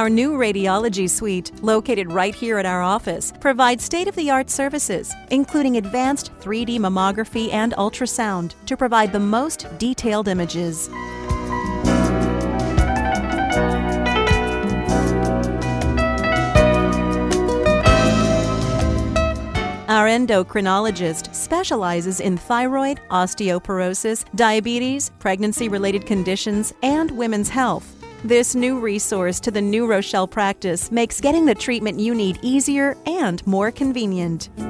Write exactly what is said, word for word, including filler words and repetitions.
Our new radiology suite, located right here at our office, provides state-of-the-art services, including advanced three D mammography and ultrasound to provide the most detailed images. Our endocrinologist specializes in thyroid, osteoporosis, diabetes, pregnancy-related conditions, and women's health. This new resource to the New Rochelle practice makes getting the treatment you need easier and more convenient.